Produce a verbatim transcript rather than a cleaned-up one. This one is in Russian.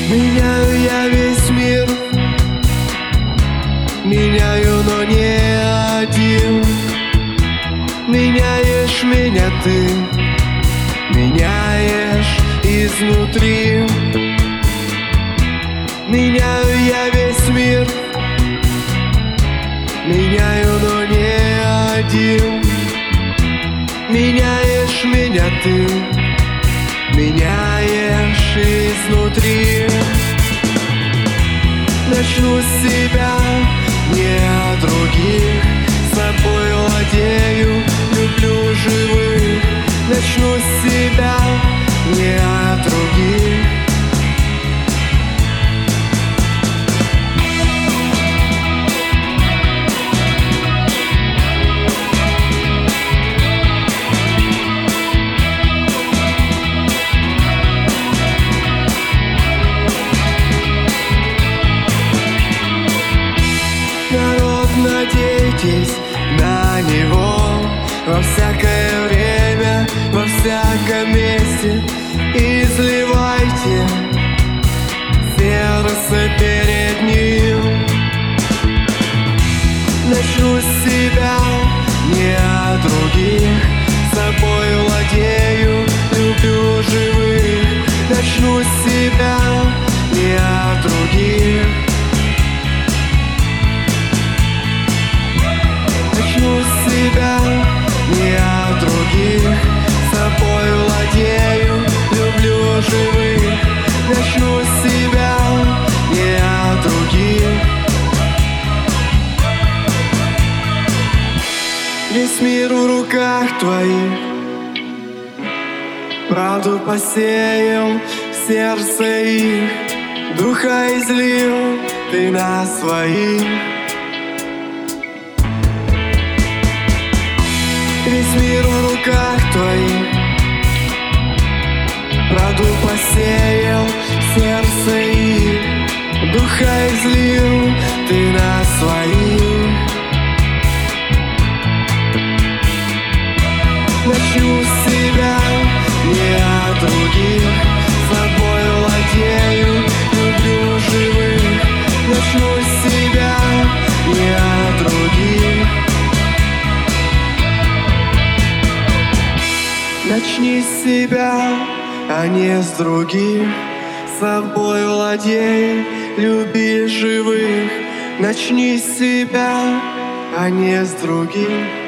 Меняю я весь мир, меняю, но не один. Меняешь меня ты, меняешь изнутри. Меняю я весь мир, меняю, но не один. Меняешь меня ты, меняешь изнутри. Начну с себя, не от других. Собой владею, люблю живых. Начну с себя, не от других. Народ, надейтесь на него во всякое время, во всяком месте. Изливайте сердце перед ним. Начну с себя, не от других. Собой владею, люблю живых. Начну с себя, не от других. Начну с себя, не от других. Собой владею, люблю живых. Начну с себя, не от других. Весь мир в руках твоих. Правду посеял в сердце их. Духа излил ты на своих. Весь мир в руках твоих. Правду посеял в сердце их. Духа излил ты на своих. Начну с себя, не от других. Собой владею, люблю живых. Начну с себя, не от других. Начни с себя, а не с других. Собой владей, люби живых. Начни с себя, а не с других.